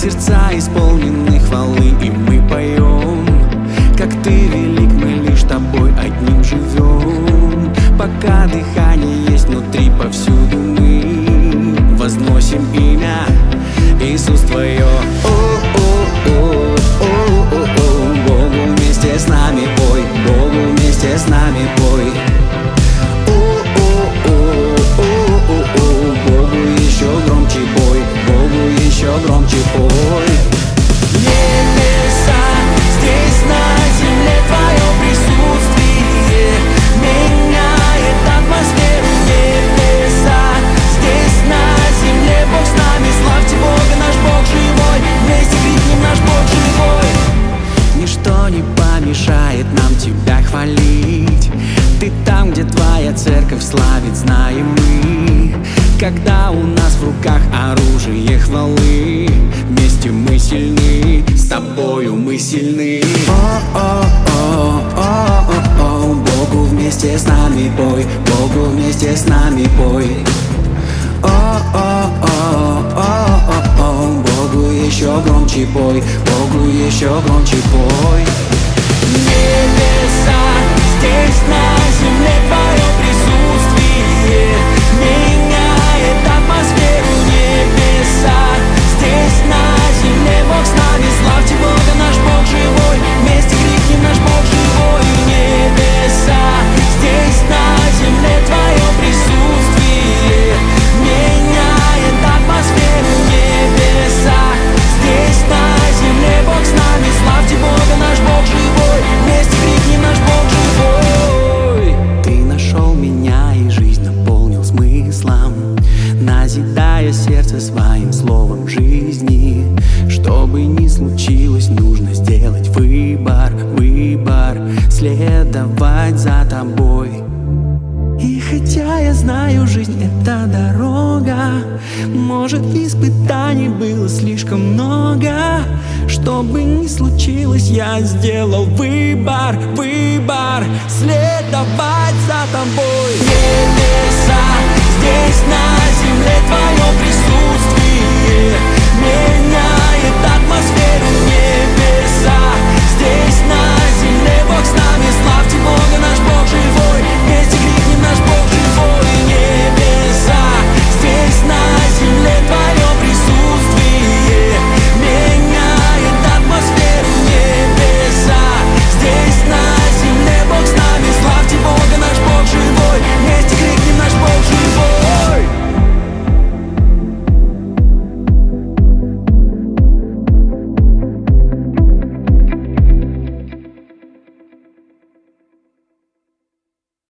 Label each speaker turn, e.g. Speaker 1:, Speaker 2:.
Speaker 1: сердца исполнены хвалы, и мы поем: как ты велик, мы лишь тобой одним живем. Пока дыхание есть внутри, повсюду мы возносим имя Иисус Твое. Богу вместе с нами пой, Богу вместе с нами пой. Богу еще громче пой, Богу еще громче пой. Небеса, здесь на земле Твое присутствие меняет атмосферу. Небеса, здесь на земле Бог с нами. Славьте Бога, наш Бог живой, вместе крикнем: наш Бог живой. Ничто не помешает нам Тебя хвалить. Ты там, где Твоя церковь славит, знаем мы. Когда у нас в руках оружие хвалы, вместе мы сильны, с Тобою мы сильны. Богу вместе с нами пой, Богу вместе с нами пой. Богу еще громче пой, Богу еще громче пой. Небеса, здесь на земле Твое присутствие меняет атмосферу. Небеса, здесь на земле Бог с нами. Славьте Бога, наш Бог живой, вместе крикнем: наш Бог живой. Небеса, здесь на земле Твое присутствие меняет атмосферу. Небеса, здесь на земле Бог с нами. Славьте Бога, наш Бог живой, вместе крикнем: наш Бог живой. Ты нашел меня, и жизнь наполнил смыслом, назидая сердце своим словом жизни. Что бы ни случилось, нужно сделать выбор, следовать за Тобой. И хотя я знаю, жизнь — это дорога, может, испытаний было слишком много. Что бы ни случилось, я сделал выбор, следовать за Тобой. Небеса, здесь на